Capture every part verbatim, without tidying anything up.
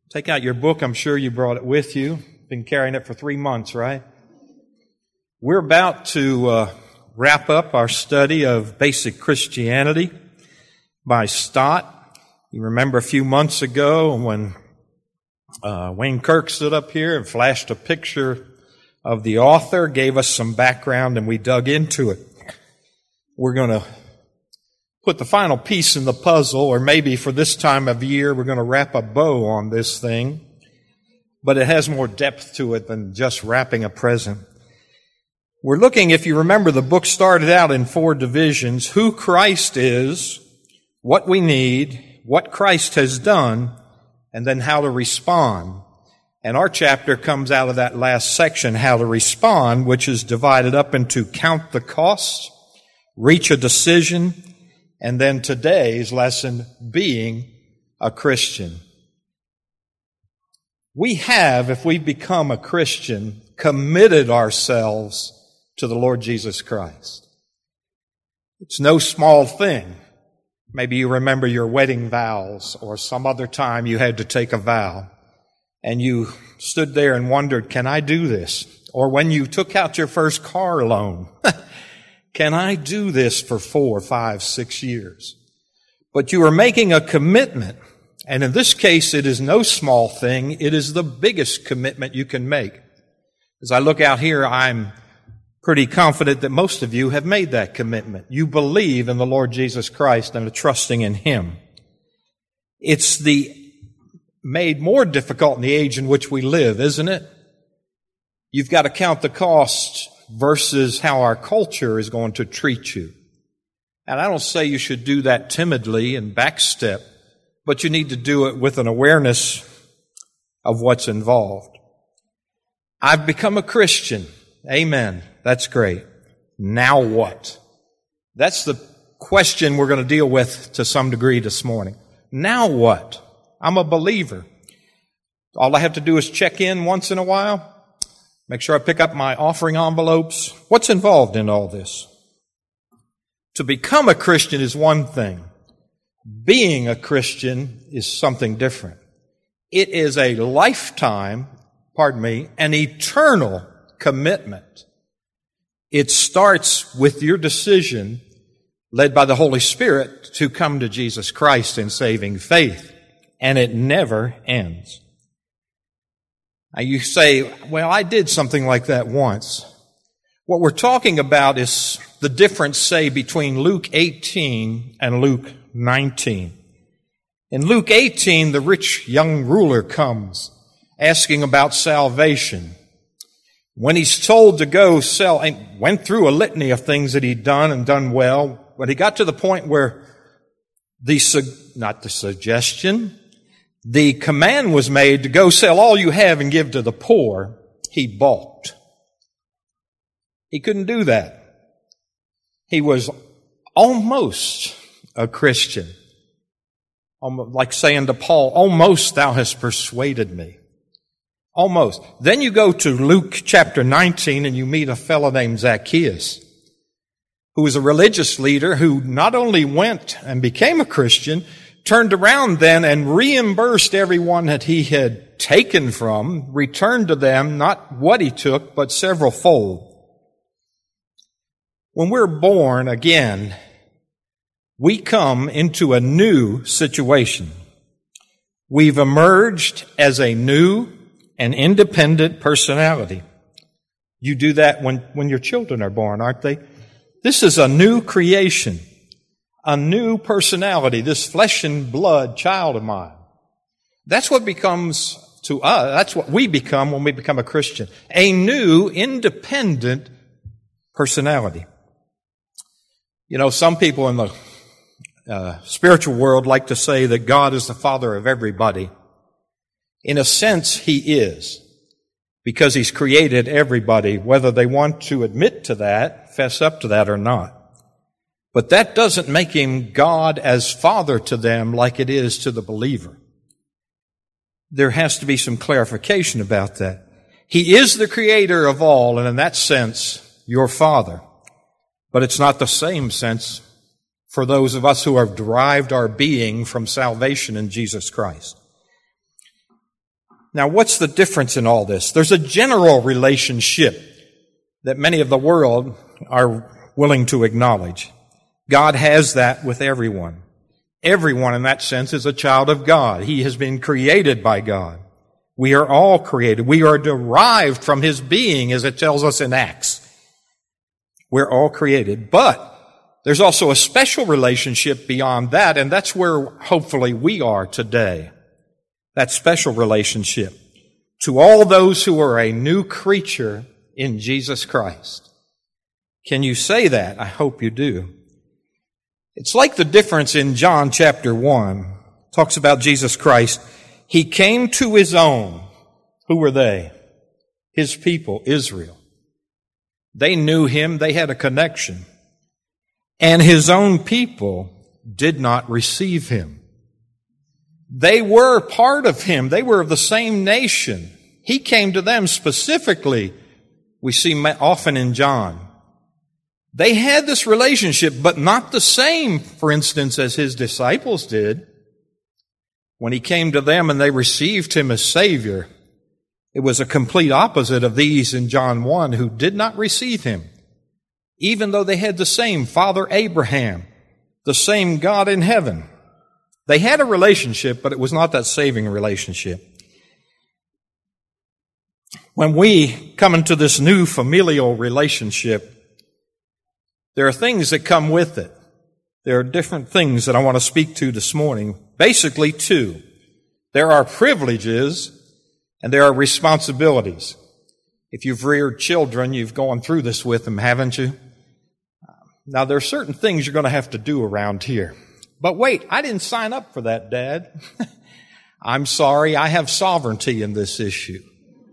Take out your book. I'm sure you brought it with you. Been carrying it for three months, right? We're about to uh, wrap up our study of Basic Christianity by Stott. You remember a few months ago when uh, Wayne Kirk stood up here and flashed a picture of the author, gave us some background, and we dug into it. We're going to put the final piece in the puzzle, or maybe for this time of year, we're going to wrap a bow on this thing. But it has more depth to it than just wrapping a present. We're looking, if you remember, the book started out in four divisions: who Christ is, what we need, what Christ has done, and then how to respond. And our chapter comes out of that last section, how to respond, which is divided up into count the cost, reach a decision, and then today's lesson, being a Christian. We have, if we become a Christian, committed ourselves to the Lord Jesus Christ. It's no small thing. Maybe you remember your wedding vows, or some other time you had to take a vow, and you stood there and wondered, can I do this? Or when you took out your first car loan, can I do this for four, five, six years? But you are making a commitment. And in this case, it is no small thing. It is the biggest commitment you can make. As I look out here, I'm pretty confident that most of you have made that commitment. You believe in the Lord Jesus Christ and are trusting in Him. It's the made more difficult in the age in which we live, isn't it? You've got to count the cost versus how our culture is going to treat you. And I don't say you should do that timidly and backstep, but you need to do it with an awareness of what's involved. I've become a Christian. Amen. That's great. Now what? That's the question we're going to deal with to some degree this morning. Now what? I'm a believer. All I have to do is check in once in a while. Make sure I pick up my offering envelopes. What's involved in all this? To become a Christian is one thing. Being a Christian is something different. It is a lifetime, pardon me, an eternal commitment. It starts with your decision, led by the Holy Spirit, to come to Jesus Christ in saving faith. And it never ends. Now you say, well, I did something like that once. What we're talking about is the difference, say, between Luke eighteen and Luke nineteen. In Luke eighteen, the rich young ruler comes asking about salvation. When he's told to go sell, and went through a litany of things that he'd done and done well, but he got to the point where the, not the suggestion, the command was made to go sell all you have and give to the poor. He balked. He couldn't do that. He was almost a Christian. Like saying to Paul, almost thou hast persuaded me. Almost. Then you go to Luke chapter nineteen and you meet a fellow named Zacchaeus, who was a religious leader who not only went and became a Christian, turned around then and reimbursed everyone that he had taken from, returned to them not what he took, but several fold. When we're born again, we come into a new situation. We've emerged as a new and independent personality. You do that when, when your children are born, aren't they? This is a new creation. A new personality, this flesh and blood child of mine. That's what becomes to us, that's what we become when we become a Christian. A new, independent personality. You know, some people in the uh, spiritual world like to say that God is the Father of everybody. In a sense, He is, because He's created everybody, whether they want to admit to that, fess up to that or not. But that doesn't make Him God as Father to them like it is to the believer. There has to be some clarification about that. He is the creator of all, and in that sense, your Father. But it's not the same sense for those of us who have derived our being from salvation in Jesus Christ. Now, what's the difference in all this? There's a general relationship that many of the world are willing to acknowledge. God has that with everyone. Everyone in that sense is a child of God. He has been created by God. We are all created. We are derived from His being, as it tells us in Acts. We're all created. But there's also a special relationship beyond that, and that's where hopefully we are today. That special relationship to all those who are a new creature in Jesus Christ. Can you say that? I hope you do. It's like the difference in John chapter one. It talks about Jesus Christ. He came to His own. Who were they? His people, Israel. They knew Him. They had a connection. And His own people did not receive Him. They were part of Him. They were of the same nation. He came to them specifically. We see often in John. They had this relationship, but not the same, for instance, as His disciples did. When He came to them and they received Him as Savior, it was a complete opposite of these in John one who did not receive Him, even though they had the same Father Abraham, the same God in heaven. They had a relationship, but it was not that saving relationship. When we come into this new familial relationship, there are things that come with it. There are different things that I want to speak to this morning. Basically, two. There are privileges and there are responsibilities. If you've reared children, you've gone through this with them, haven't you? Now, there are certain things you're going to have to do around here. But wait, I didn't sign up for that, Dad. I'm sorry, I have sovereignty in this issue.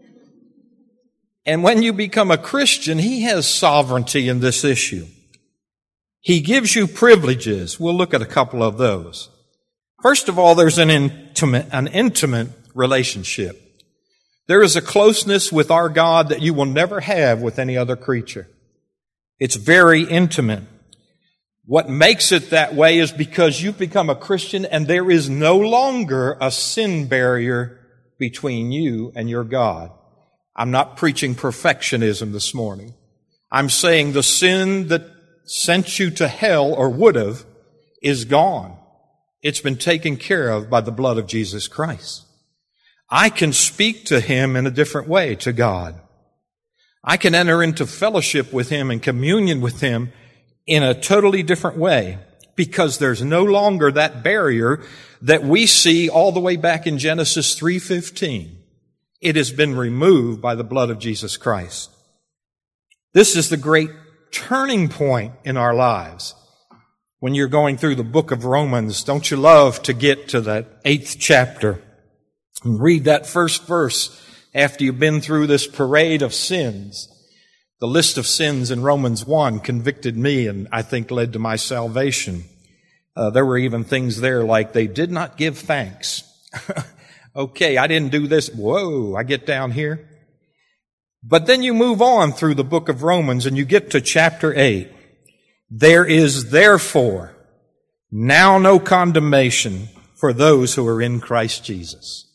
And when you become a Christian, He has sovereignty in this issue. He gives you privileges. We'll look at a couple of those. First of all, there's an intimate, an intimate relationship. There is a closeness with our God that you will never have with any other creature. It's very intimate. What makes it that way is because you've become a Christian and there is no longer a sin barrier between you and your God. I'm not preaching perfectionism this morning. I'm saying the sin that sent you to hell or would have is gone. It's been taken care of by the blood of Jesus Christ. I can speak to Him in a different way, to God. I can enter into fellowship with Him and communion with Him in a totally different way because there's no longer that barrier that we see all the way back in Genesis three fifteen. It has been removed by the blood of Jesus Christ. This is the great turning point in our lives. When you're going through the book of Romans, don't you love to get to that eighth chapter and read that first verse after you've been through this parade of sins? The list of sins in Romans one convicted me and I think led to my salvation. Uh, there were even things there like they did not give thanks. Okay, I didn't do this. Whoa, I get down here. But then you move on through the book of Romans and you get to chapter eight. There is therefore now no condemnation for those who are in Christ Jesus.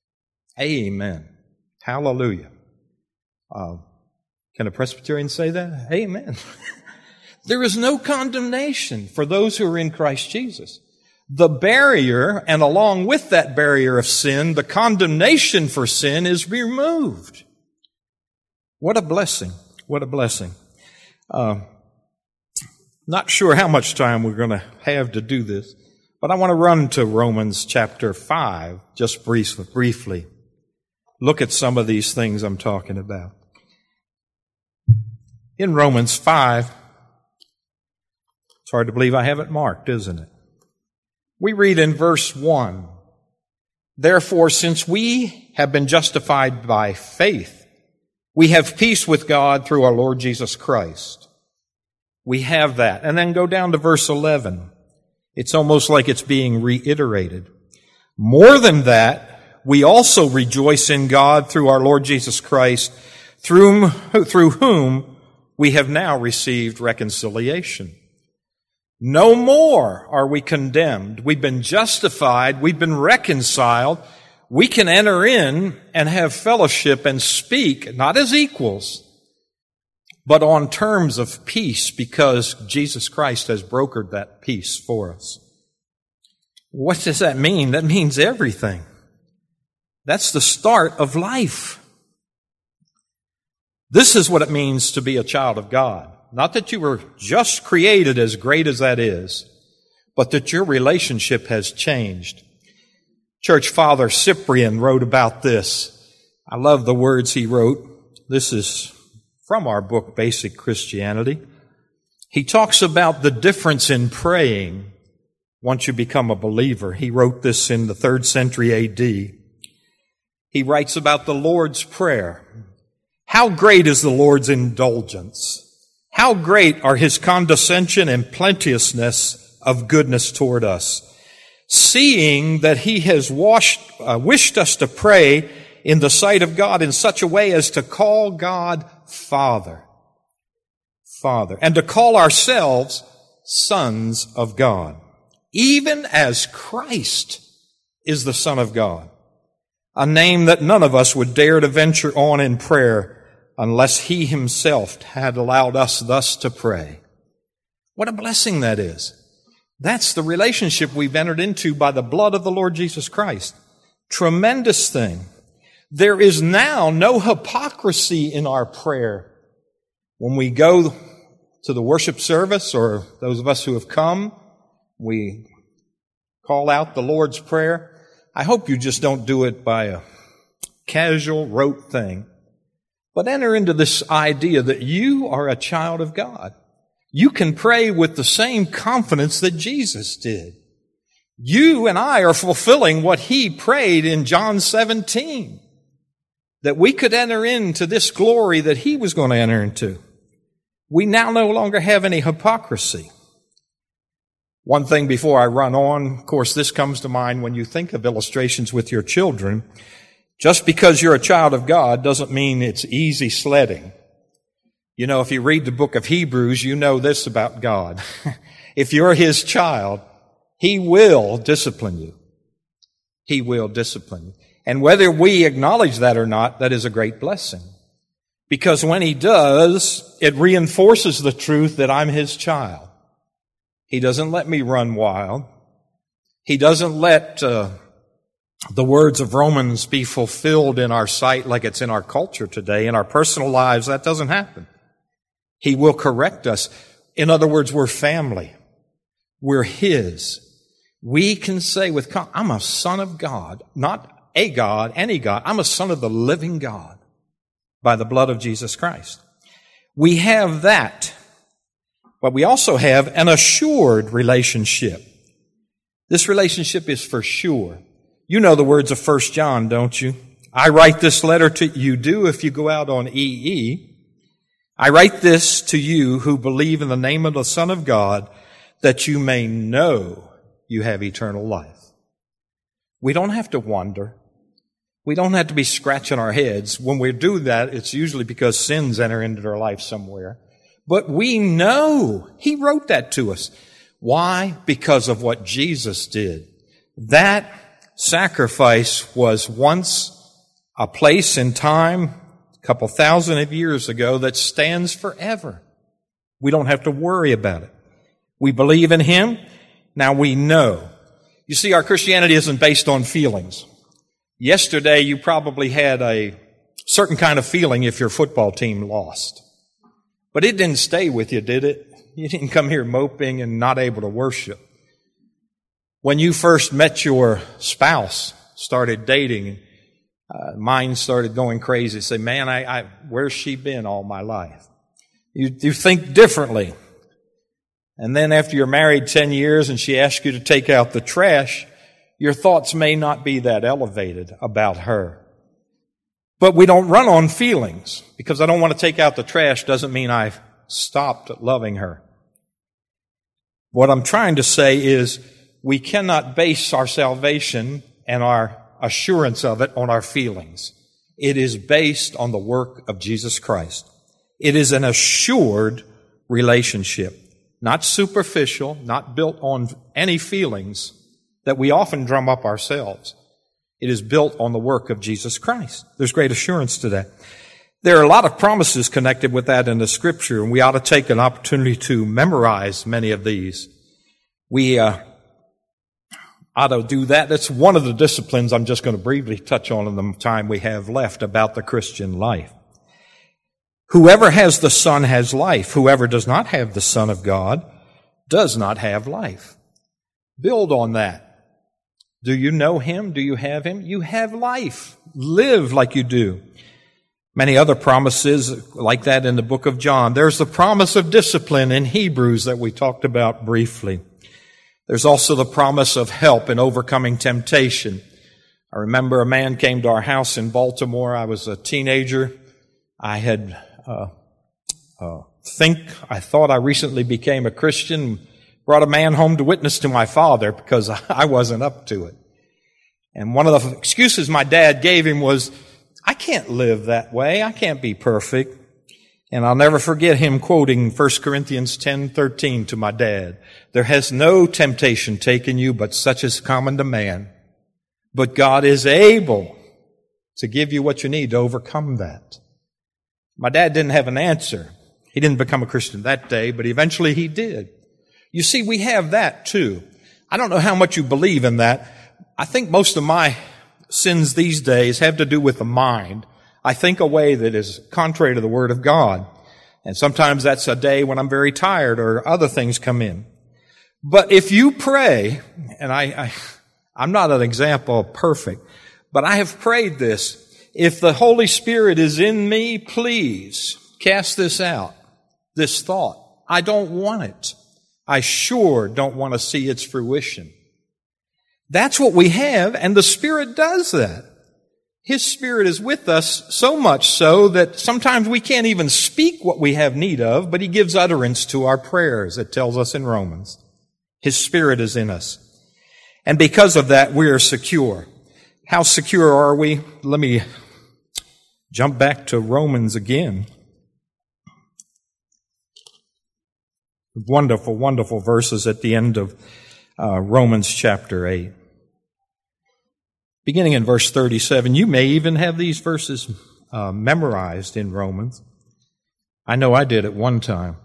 Amen. Hallelujah. Uh, can a Presbyterian say that? Amen. There is no condemnation for those who are in Christ Jesus. The barrier, and along with that barrier of sin, the condemnation for sin is removed. What a blessing. What a blessing. Uh, not sure how much time we're going to have to do this, but I want to run to Romans chapter five just briefly. briefly. Look at some of these things I'm talking about. In Romans five, it's hard to believe I have it marked, isn't it? We read in verse one, therefore, since we have been justified by faith, we have peace with God through our Lord Jesus Christ. We have that. And then go down to verse eleven. It's almost like it's being reiterated. More than that, we also rejoice in God through our Lord Jesus Christ, through whom, through whom we have now received reconciliation. No more are we condemned. We've been justified. We've been reconciled. we can enter in and have fellowship and speak, not as equals, but on terms of peace, because Jesus Christ has brokered that peace for us. What does that mean? That means everything. That's the start of life. This is what it means to be a child of God. Not that you were just created, as great as that is, but that your relationship has changed. Church Father Cyprian wrote about this. I love the words he wrote. This is from our book, Basic Christianity. He talks about the difference in praying once you become a believer. He wrote this in the third century A D. He writes about the Lord's Prayer. How great is the Lord's indulgence! How great are His condescension and plenteousness of goodness toward us! Seeing that He has washed, uh, wished us to pray in the sight of God in such a way as to call God Father. Father. And to call ourselves sons of God. Even as Christ is the Son of God. A name that none of us would dare to venture on in prayer unless He Himself had allowed us thus to pray. What a blessing that is. That's the relationship we've entered into by the blood of the Lord Jesus Christ. Tremendous thing. There is now no hypocrisy in our prayer. When we go to the worship service, or those of us who have come, we call out the Lord's Prayer. I hope you just don't do it by a casual, rote thing, but enter into this idea that you are a child of God. You can pray with the same confidence that Jesus did. You and I are fulfilling what He prayed in John seventeen, that we could enter into this glory that He was going to enter into. We now no longer have any hypocrisy. One thing before I run on, of course, this comes to mind when you think of illustrations with your children. Just because you're a child of God doesn't mean it's easy sledding. You know, if you read the book of Hebrews, you know this about God. If you're His child, He will discipline you. He will discipline you. And whether we acknowledge that or not, that is a great blessing. Because when He does, it reinforces the truth that I'm His child. He doesn't let me run wild. He doesn't let uh, the words of Romans be fulfilled in our sight like it's in our culture today. In our personal lives, that doesn't happen. He will correct us. In other words, we're family. We're His. We can say with confidence, I'm a son of God, not a God, any God. I'm a son of the living God by the blood of Jesus Christ. We have that. But we also have an assured relationship. This relationship is for sure. You know the words of First John, don't you? I write this letter to you. Do if you go out on E E. I write this to you who believe in the name of the Son of God, that you may know you have eternal life. We don't have to wonder. We don't have to be scratching our heads. When we do that, it's usually because sins enter into our life somewhere. But we know He wrote that to us. Why? Because of what Jesus did. That sacrifice was once a place in time, a couple thousand of years ago, that stands forever. We don't have to worry about it. We believe in Him. Now we know. You see, our Christianity isn't based on feelings. Yesterday, you probably had a certain kind of feeling if your football team lost. But it didn't stay with you, did it? You didn't come here moping and not able to worship. When you first met your spouse, started dating, uh, mine started going crazy. Say, man, I, I, where's she been all my life? You, you think differently. And then after you're married ten years and she asks you to take out the trash, your thoughts may not be that elevated about her. But we don't run on feelings. Because I don't want to take out the trash doesn't mean I've stopped loving her. What I'm trying to say is we cannot base our salvation and our assurance of it on our feelings. It is based on the work of Jesus Christ. It is an assured relationship. Not superficial, not built on any feelings that we often drum up ourselves. It is built on the work of Jesus Christ. There's great assurance to that. There are a lot of promises connected with that in the Scripture, and we ought to take an opportunity to memorize many of these. We uh, ought to do that. That's one of the disciplines I'm just going to briefly touch on in the time we have left about the Christian life. Whoever has the Son has life. Whoever does not have the Son of God does not have life. Build on that. Do you know Him? Do you have Him? You have life. Live like you do. Many other promises like that in the book of John. There's the promise of discipline in Hebrews that we talked about briefly. There's also the promise of help in overcoming temptation. I remember a man came to our house in Baltimore. I was a teenager. I had, uh, uh, think, I thought I recently became a Christian, brought a man home to witness to my father because I wasn't up to it. And one of the excuses my dad gave him was, I can't live that way. I can't be perfect. And I'll never forget him quoting First Corinthians ten thirteen to my dad. There has no temptation taken you but such as common to man. But God is able to give you what you need to overcome that. My dad didn't have an answer. He didn't become a Christian that day, but eventually he did. You see, we have that too. I don't know how much you believe in that. I think most of my sins these days have to do with the mind. I think a way that is contrary to the Word of God. And sometimes that's a day when I'm very tired or other things come in. But if you pray, and I, I, I'm not an example of perfect, but I have prayed this. If the Holy Spirit is in me, please cast this out, this thought. I don't want it. I sure don't want to see its fruition. That's what we have, and the Spirit does that. His Spirit is with us so much so that sometimes we can't even speak what we have need of, but He gives utterance to our prayers, it tells us in Romans. His Spirit is in us. And because of that, we are secure. How secure are we? Let me jump back to Romans again. Wonderful, wonderful verses at the end of Uh, Romans chapter eight. Beginning in verse thirty-seven, you may even have these verses uh, memorized in Romans. I know I did at one time.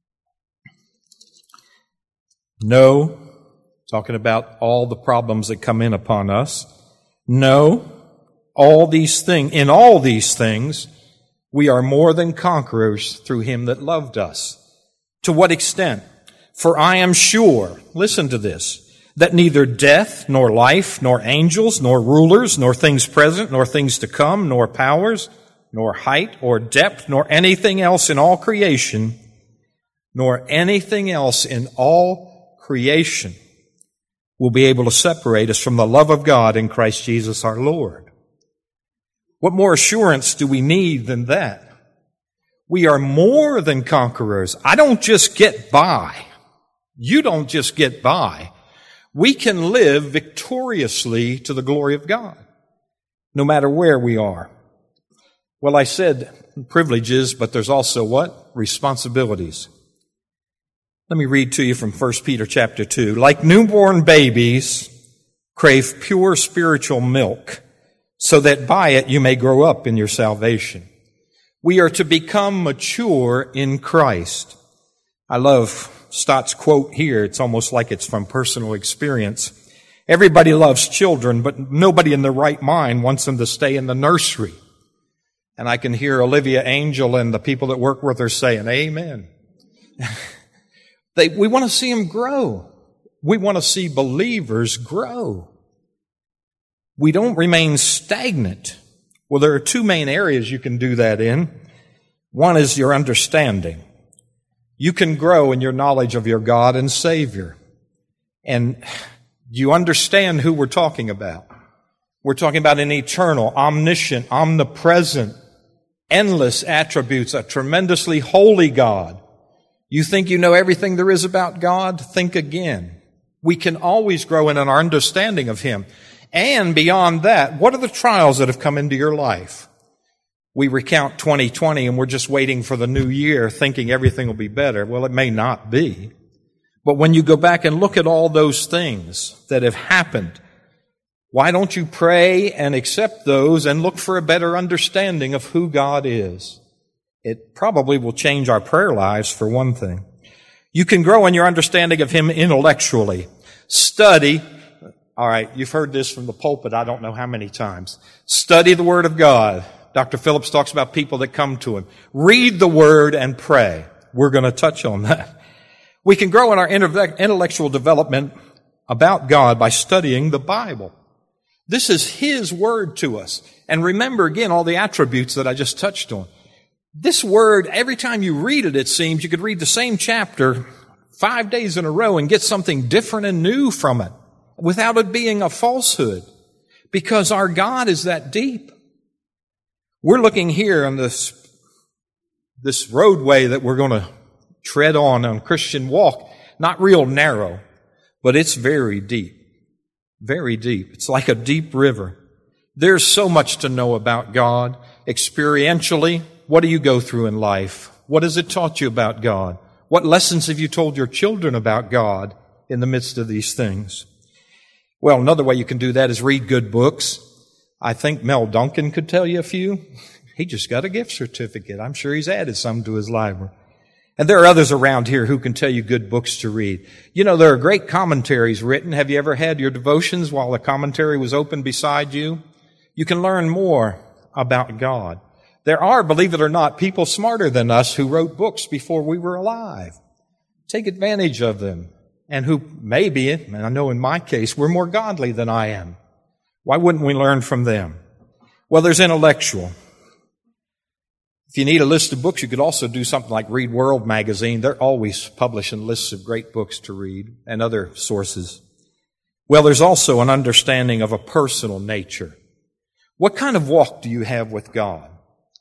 No, talking about all the problems that come in upon us. No, all these things, in all these things, we are more than conquerors through Him that loved us. To what extent? For I am sure, listen to this, that neither death, nor life, nor angels, nor rulers, nor things present, nor things to come, nor powers, nor height, or depth, nor anything else in all creation, nor anything else in all creation will be able to separate us from the love of God in Christ Jesus our Lord. What more assurance do we need than that? We are more than conquerors. I don't just get by. You don't just get by. We can live victoriously to the glory of God, no matter where we are. Well, I said privileges, but there's also what? Responsibilities. Let me read to you from First Peter chapter two. Like newborn babies, crave pure spiritual milk, so that by it you may grow up in your salvation. We are to become mature in Christ. I love Stott's quote here. It's almost like it's from personal experience. Everybody loves children, but nobody in their right mind wants them to stay in the nursery. And I can hear Olivia Angel and the people that work with her saying, amen. they, we want to see them grow. We want to see believers grow. We don't remain stagnant. Well, there are two main areas you can do that in. One is your understanding. You can grow in your knowledge of your God and Savior. And you understand who we're talking about. We're talking about an eternal, omniscient, omnipresent, endless attributes, a tremendously holy God. You think you know everything there is about God? Think again. We can always grow in our understanding of Him. And beyond that, what are the trials that have come into your life? We recount twenty twenty and we're just waiting for the new year thinking everything will be better. Well, it may not be. But when you go back and look at all those things that have happened, Why don't you pray and accept those and look for a better understanding of who God is? It probably will change our prayer lives, for one thing. You can grow in your understanding of Him intellectually. Study. All right, you've heard this from the pulpit I don't know how many times. Study the Word of God. Doctor Phillips talks about people that come to him. Read the Word and pray. We're going to touch on that. We can grow in our intellectual development about God by studying the Bible. This is His Word to us. And remember again all the attributes that I just touched on. This Word, every time you read it, it seems you could read the same chapter five days in a row and get something different and new from it without it being a falsehood, because our God is that deep. We're looking here on this, this roadway that we're going to tread on on Christian walk, not real narrow, but it's very deep. Very deep. It's like a deep river. There's so much to know about God. Experientially, what do you go through in life? What has it taught you about God? What lessons have you told your children about God in the midst of these things? Well, another way you can do that is read good books. I think Mel Duncan could tell you a few. He just got a gift certificate. I'm sure he's added some to his library. And there are others around here who can tell you good books to read. You know, there are great commentaries written. Have you ever had your devotions while the commentary was open beside you? You can learn more about God. There are, believe it or not, people smarter than us who wrote books before we were alive. Take advantage of them. And who maybe, and I know in my case, we're more godly than I am. Why wouldn't we learn from them? Well, there's intellectual. If you need a list of books, you could also do something like Read World magazine. They're always publishing lists of great books to read and other sources. Well, there's also an understanding of a personal nature. What kind of walk do you have with God?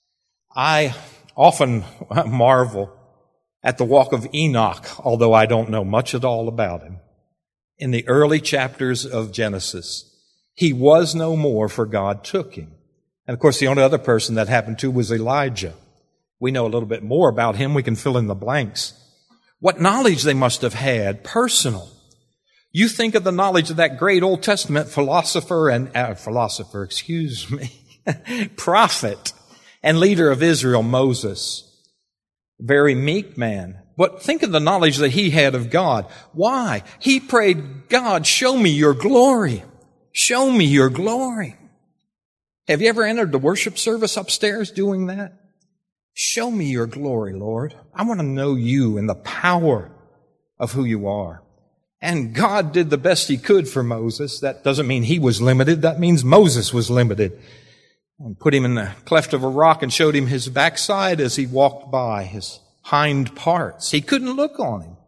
I often marvel at the walk of Enoch, although I don't know much at all about him. In the early chapters of Genesis, he was no more, for God took him. And of course, the only other person that happened to was Elijah. We know a little bit more about him. We can fill in the blanks. What knowledge they must have had, personal. You think of the knowledge of that great Old Testament philosopher and, uh, philosopher, excuse me, prophet and leader of Israel, Moses. Very meek man. But think of the knowledge that he had of God. Why? He prayed, God, show me your glory. Show me your glory. Have you ever entered the worship service upstairs doing that? Show me your glory, Lord. I want to know you and the power of who you are. And God did the best He could for Moses. That doesn't mean he was limited. That means Moses was limited. And put him in the cleft of a rock and showed him his backside as he walked by, his hind parts. He couldn't look on him.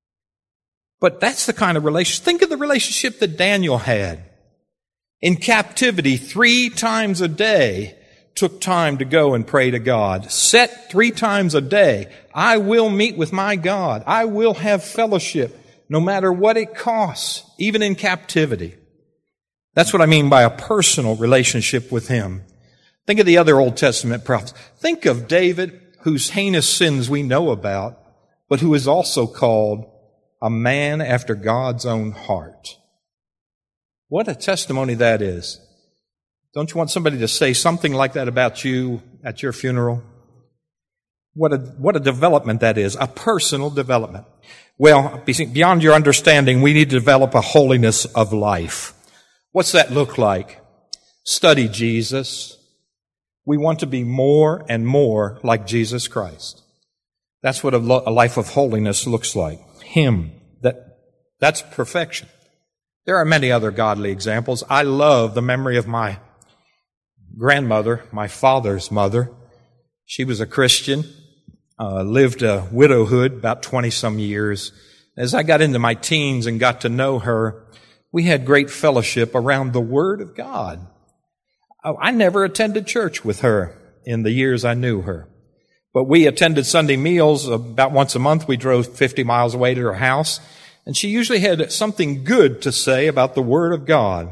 But that's the kind of relationship. Think of the relationship that Daniel had. In captivity, three times a day, took time to go and pray to God. Set three times a day. I will meet with my God. I will have fellowship, no matter what it costs, even in captivity. That's what I mean by a personal relationship with Him. Think of the other Old Testament prophets. Think of David, whose heinous sins we know about, but who is also called a man after God's own heart. What a testimony that is. Don't you want somebody to say something like that about you at your funeral? What a, what a development that is, a personal development. Well, beyond your understanding, we need to develop a holiness of life. What's that look like? Study Jesus. We want to be more and more like Jesus Christ. That's what a, lo- a life of holiness looks like. Him. That, that's perfection. There are many other godly examples. I love the memory of my grandmother, my father's mother. She was a Christian, uh, lived a widowhood about twenty-some years. As I got into my teens and got to know her, we had great fellowship around the Word of God. I never attended church with her in the years I knew her. But we attended Sunday meals about once a month. We drove fifty miles away to her house. And she usually had something good to say about the Word of God.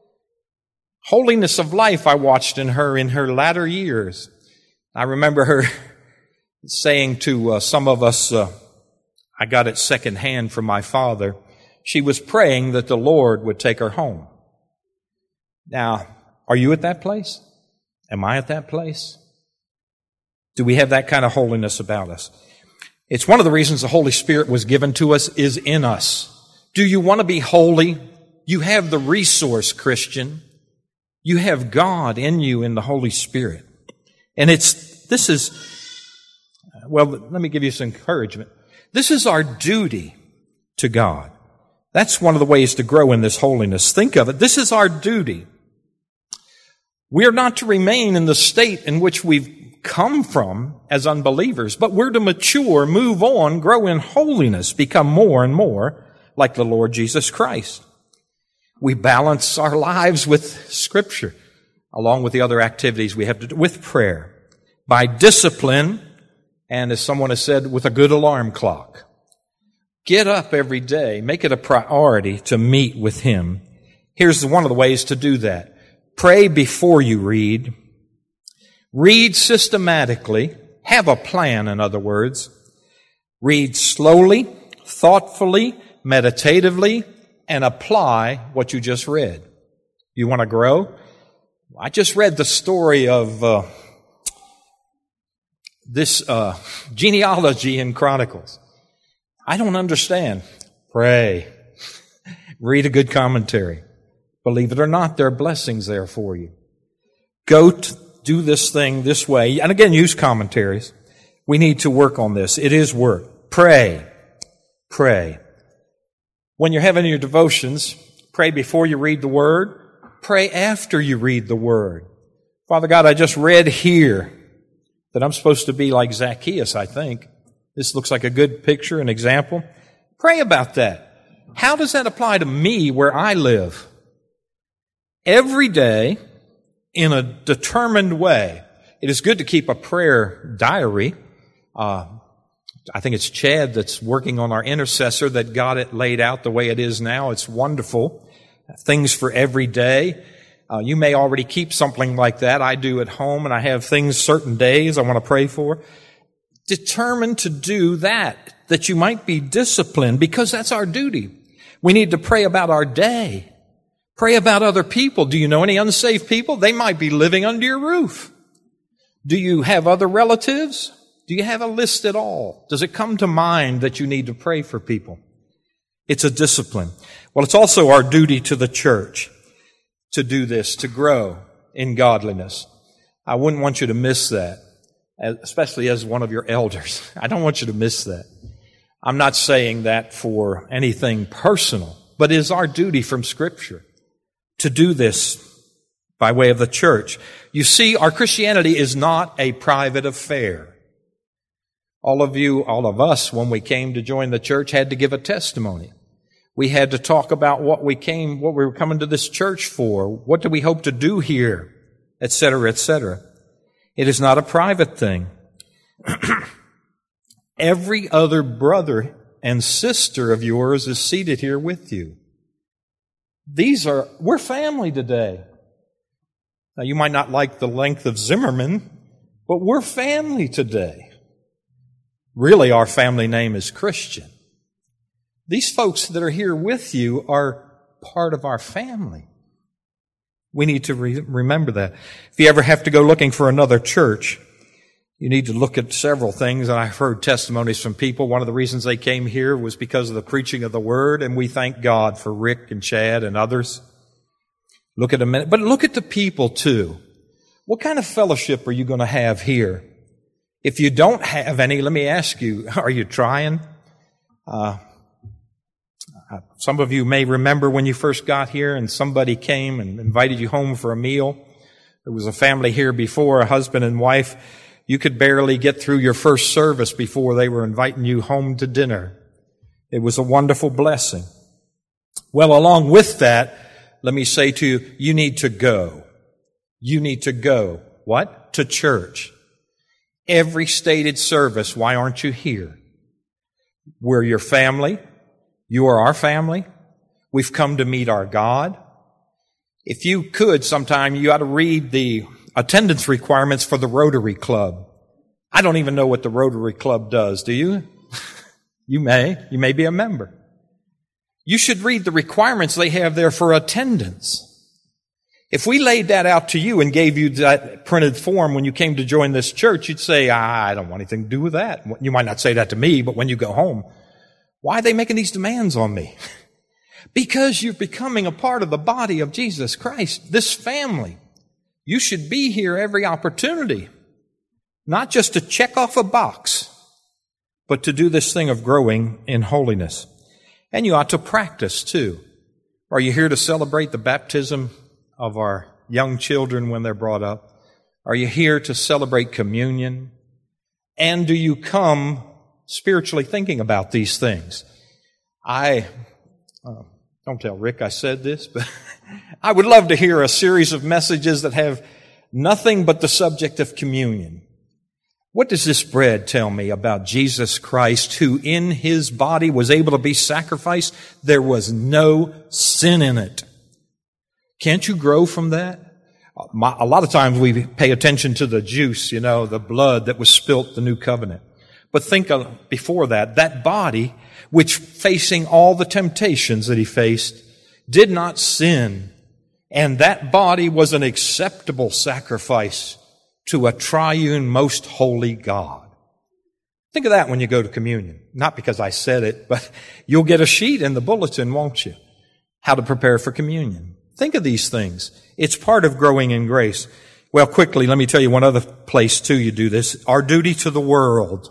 Holiness of life I watched in her in her latter years. I remember her saying to uh, some of us, uh, I got it secondhand from my father, she was praying that the Lord would take her home. Now, are you at that place? Am I at that place? Do we have that kind of holiness about us? It's one of the reasons the Holy Spirit was given to us is in us. Do you want to be holy? You have the resource, Christian. You have God in you in the Holy Spirit. And it's, this is, well, let me give you some encouragement. This is our duty to God. That's one of the ways to grow in this holiness. Think of it. This is our duty. We are not to remain in the state in which we've come from as unbelievers, but we're to mature, move on, grow in holiness, become more and more like the Lord Jesus Christ. We balance our lives with Scripture, along with the other activities we have to do, with prayer, by discipline, and as someone has said, with a good alarm clock. Get up every day. Make it a priority to meet with Him. Here's one of the ways to do that. Pray before you read. Read systematically. Have a plan, in other words. Read slowly, thoughtfully, meditatively, and apply what you just read. You want to grow? I just read the story of uh, this uh, genealogy in Chronicles. I don't understand. Pray. Read a good commentary. Believe it or not, there are blessings there for you. Go to do this thing this way. And again, use commentaries. We need to work on this. It is work. Pray. Pray. When you're having your devotions, pray before you read the Word. Pray after you read the Word. Father God, I just read here that I'm supposed to be like Zacchaeus, I think. This looks like a good picture, an example. Pray about that. How does that apply to me where I live? Every day, in a determined way. It is good to keep a prayer diary. Uh, I think it's Chad that's working on our intercessor that got it laid out the way it is now. It's wonderful. Things for every day. Uh, you may already keep something like that. I do at home, and I have things certain days I want to pray for. Determined to do that, that you might be disciplined, because that's our duty. We need to pray about our day. Pray about other people. Do you know any unsaved people? They might be living under your roof. Do you have other relatives? Do you have a list at all? Does it come to mind that you need to pray for people? It's a discipline. Well, it's also our duty to the church to do this, to grow in godliness. I wouldn't want you to miss that, especially as one of your elders. I don't want you to miss that. I'm not saying that for anything personal, but it is our duty from Scripture to do this by way of the church. You see, our Christianity is not a private affair. All of you, all of us, when we came to join the church, had to give a testimony. We had to talk about what we came, what we were coming to this church for. What do we hope to do here? Et cetera, et cetera. It is not a private thing. Every other brother and sister of yours is seated here with you. These are, we're family today. Now, you might not like the length of Zimmerman, but we're family today. Really, our family name is Christian. These folks that are here with you are part of our family. We need to re- remember that. If you ever have to go looking for another church, you need to look at several things. And I've heard testimonies from people. One of the reasons they came here was because of the preaching of the Word, and we thank God for Rick and Chad and others. Look at a minute, but look at the people too. What kind of fellowship are you going to have here? If you don't have any, let me ask you, are you trying? Uh, some of you may remember when you first got here and somebody came and invited you home for a meal. There was a family here before, a husband and wife. You could barely get through your first service before they were inviting you home to dinner. It was a wonderful blessing. Well, along with that, let me say to you, you need to go. You need to go. What? To church. Every stated service. Why aren't you here? We're your family. You are our family. We've come to meet our God. If you could sometime, you ought to read the attendance requirements for the Rotary Club. I don't even know what the Rotary Club does, do you? You may. You may be a member. You should read the requirements they have there for attendance. If we laid that out to you and gave you that printed form when you came to join this church, you'd say, ah, I don't want anything to do with that. You might not say that to me, but when you go home, why are they making these demands on me? Because you're becoming a part of the body of Jesus Christ, this family. You should be here every opportunity, not just to check off a box, but to do this thing of growing in holiness. And you ought to practice too. Are you here to celebrate the baptism of our young children when they're brought up? Are you here to celebrate communion? And do you come spiritually thinking about these things? I, uh, don't tell Rick I said this, but I would love to hear a series of messages that have nothing but the subject of communion. What does this bread tell me about Jesus Christ, who in His body was able to be sacrificed? There was no sin in it. Can't you grow from that? A lot of times we pay attention to the juice, you know, the blood that was spilt, the new covenant. But think of before that, that body, which facing all the temptations that He faced, did not sin. And that body was an acceptable sacrifice to a triune, most holy God. Think of that when you go to communion. Not because I said it, but you'll get a sheet in the bulletin, won't you? How to prepare for communion. Think of these things. It's part of growing in grace. Well, quickly, let me tell you one other place too you do this. Our duty to the world.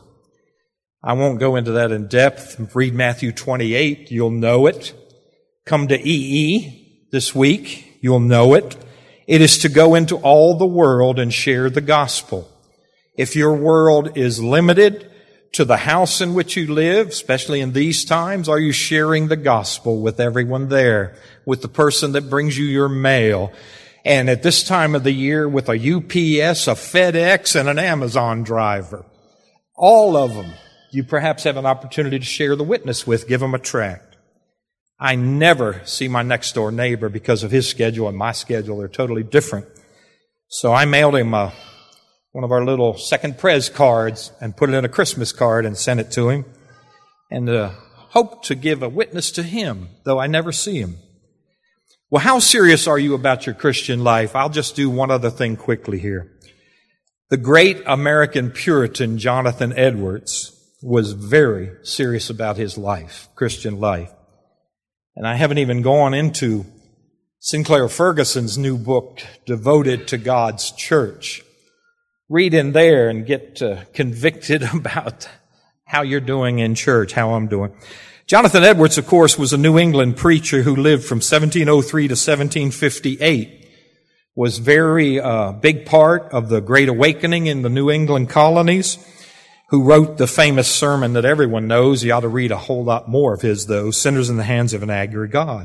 I won't go into that in depth. Read Matthew twenty-eight. You'll know it. Come to E E this week. You'll know it. It is to go into all the world and share the gospel. If your world is limited to the house in which you live, especially in these times, are you sharing the gospel with everyone there? With the person that brings you your mail? And at this time of the year, with a U P S, a FedEx, and an Amazon driver. All of them you perhaps have an opportunity to share the witness with. Give them a tract. I never see my next door neighbor because of his schedule and my schedule. They're totally different. So I mailed him a, one of our little second pres cards and put it in a Christmas card and sent it to him. And uh, hope to give a witness to him, though I never see him. Well, how serious are you about your Christian life? I'll just do one other thing quickly here. The great American Puritan Jonathan Edwards was very serious about his life, Christian life. And I haven't even gone into Sinclair Ferguson's new book, Devoted to God's Church. Read in there and get uh, convicted about how you're doing in church, how I'm doing. Jonathan Edwards, of course, was a New England preacher who lived from seventeen oh three to seventeen fifty-eight. Was very uh, big part of the Great Awakening in the New England colonies. Who wrote the famous sermon that everyone knows. You ought to read a whole lot more of his, though, Sinners in the Hands of an Angry God.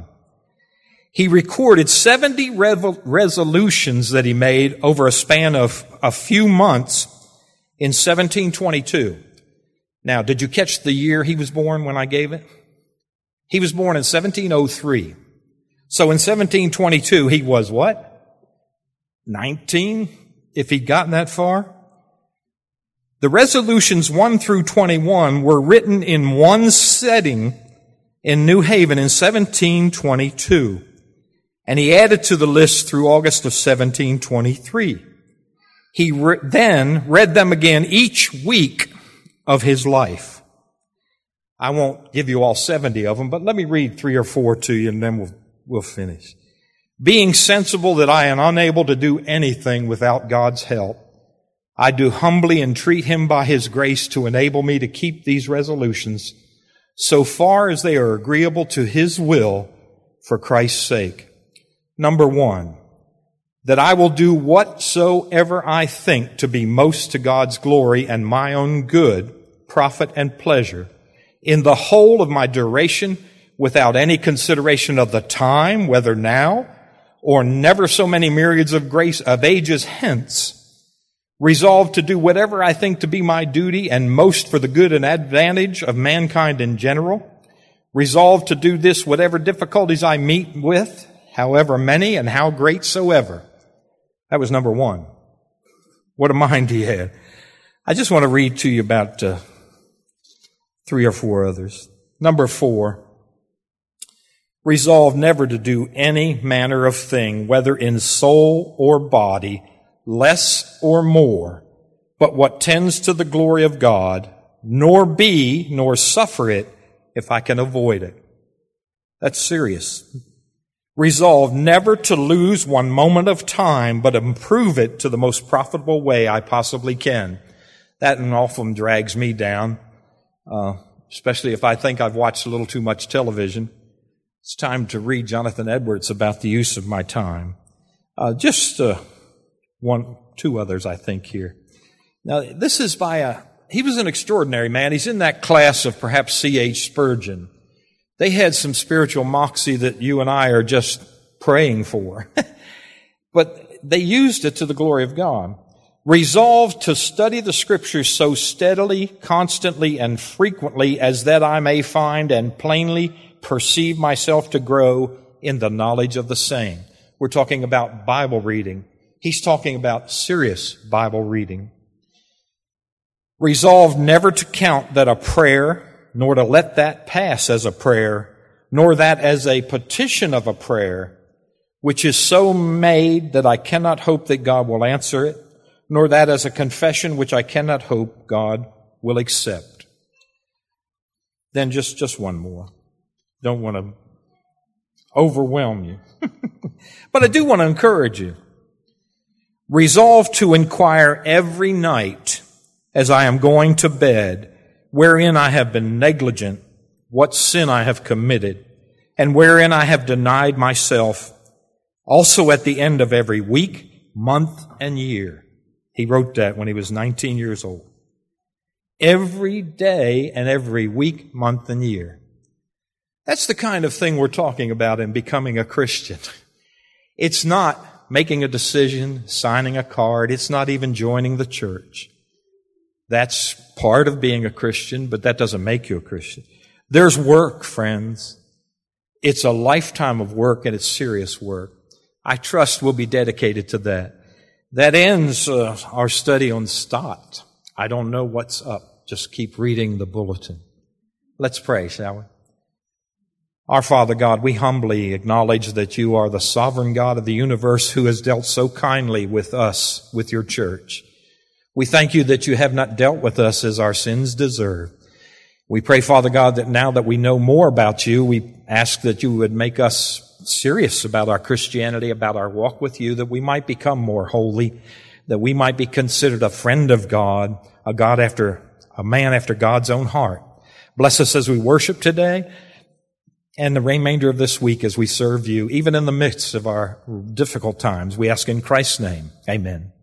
He recorded seventy revo- resolutions that he made over a span of a few months in seventeen twenty-two. Now, did you catch the year he was born when I gave it? He was born in seventeen oh three. So in seventeen twenty-two, he was what? nineteen, if he'd gotten that far? The resolutions one through twenty-one were written in one setting in New Haven in seventeen twenty-two. And he added to the list through August of seventeen twenty-three. He re- then read them again each week of his life. I won't give you all seventy of them, but let me read three or four to you and then we'll, we'll finish. Being sensible that I am unable to do anything without God's help, I do humbly entreat Him by His grace to enable me to keep these resolutions so far as they are agreeable to His will for Christ's sake. Number one, that I will do whatsoever I think to be most to God's glory and my own good, profit, and pleasure in the whole of my duration without any consideration of the time, whether now or never so many myriads of grace of ages hence. Resolved to do whatever I think to be my duty and most for the good and advantage of mankind in general. Resolved to do this whatever difficulties I meet with, however many and how great soever. That was number one. What a mind he had. I just want to read to you about uh, three or four others. Number four. Resolve never to do any manner of thing, whether in soul or body, less or more, but what tends to the glory of God, nor be, nor suffer it, if I can avoid it. That's serious. Resolve never to lose one moment of time, but improve it to the most profitable way I possibly can. That often drags me down, uh, especially if I think I've watched a little too much television. It's time to read Jonathan Edwards about the use of my time. Uh, just uh, one, two others, I think, here. Now, this is by a, he was an extraordinary man. He's in that class of perhaps C H Spurgeon. They had some spiritual moxie that you and I are just praying for. But they used it to the glory of God. Resolved to study the Scriptures so steadily, constantly, and frequently as that I may find and plainly perceive myself to grow in the knowledge of the same. We're talking about Bible reading. He's talking about serious Bible reading. Resolved never to count that a prayer, nor to let that pass as a prayer, nor that as a petition of a prayer, which is so made that I cannot hope that God will answer it, nor that as a confession which I cannot hope God will accept. Then just, just one more. Don't want to overwhelm you. But I do want to encourage you. Resolve to inquire every night as I am going to bed, wherein I have been negligent, what sin I have committed, and wherein I have denied myself, also at the end of every week, month, and year. He wrote that when he was nineteen years old. Every day and every week, month, and year. That's the kind of thing we're talking about in becoming a Christian. It's not making a decision, signing a card. It's not even joining the church. That's part of being a Christian, but that doesn't make you a Christian. There's work, friends. It's a lifetime of work, and it's serious work. I trust we'll be dedicated to that. That ends uh, our study on Stott. I don't know what's up. Just keep reading the bulletin. Let's pray, shall we? Our Father God, we humbly acknowledge that you are the sovereign God of the universe who has dealt so kindly with us, with your church. We thank you that you have not dealt with us as our sins deserve. We pray, Father God, that now that we know more about you, we ask that you would make us serious about our Christianity, about our walk with you, that we might become more holy, that we might be considered a friend of God, a God after, a man after God's own heart. Bless us as we worship today and the remainder of this week as we serve you, even in the midst of our difficult times. We ask in Christ's name. Amen.